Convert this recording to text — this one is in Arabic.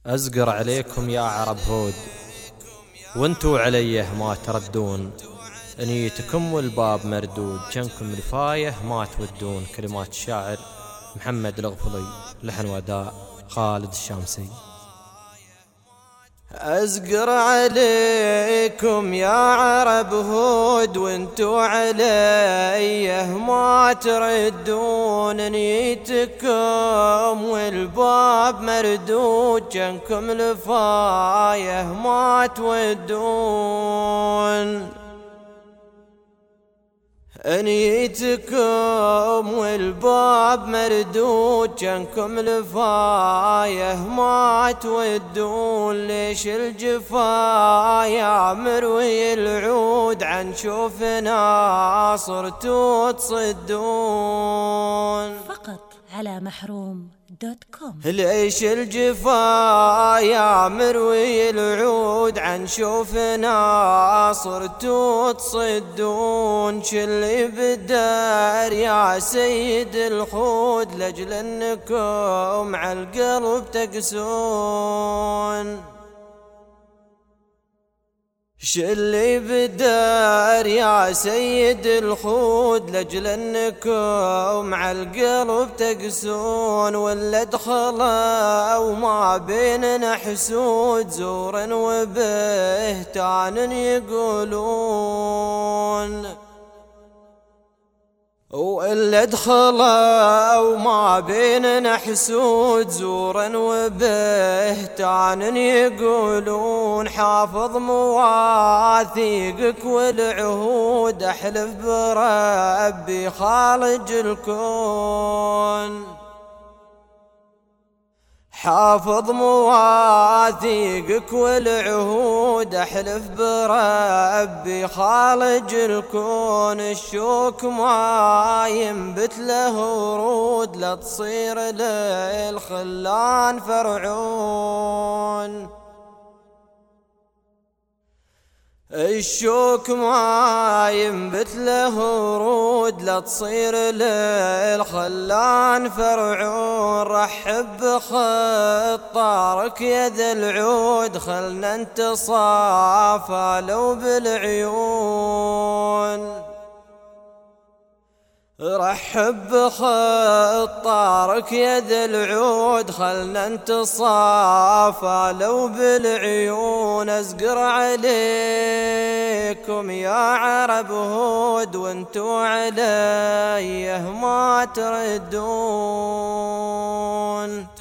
أزقر عليكم يا عرب هود وانتو عليه ما تردون، انيتكم والباب مردود، جنكم الفايه ما تودون. كلمات الشاعر محمد الغفلي، لحن وداء خالد الشامسي. أزقر عليكم يا عرب هود وانتو عليه ما تردون، نيتكم والباب مردود، جنكم لفايه ما تودون. نيتكم والباب مردود، جنكم لفايه ما تودون. ليش الجفا يا مروي العود عن شوفنا صرتوا تصدون؟ فقط على محروم.com. ليش الجفا يا مروي العود عن شوفنا صرتوا تصدون؟ شلي بالدار يا سيد الخود لجل انكم على القلب تقسون. شلي بالدار يا سيد الخود لجل انكم على القلب تقسون. ولا دخلوا ما بيننا حسود زور وبهتان يقولون. وإلا دخلوا ما بيننا حسود زورا وبهتان يقولون. حافظ مواثيقك والعهود احلف بربي خالق الكون. حافظ مواثيقك والعهود احلف بربي خالق الكون. الشوك ما ينبت له ورود لا تصير للخلان فرعون. الشوك ما ينبت له ورود لا تصير للخلان فرعون. رحب بخطارك يا ذا العود خلنا نتصافى لو بالعيون. رحب بخطارك يا ذا العود خلنا نتصافى لو بالعيون. أزقر عليكم يا عرب هود وانتو عليه ما تردون.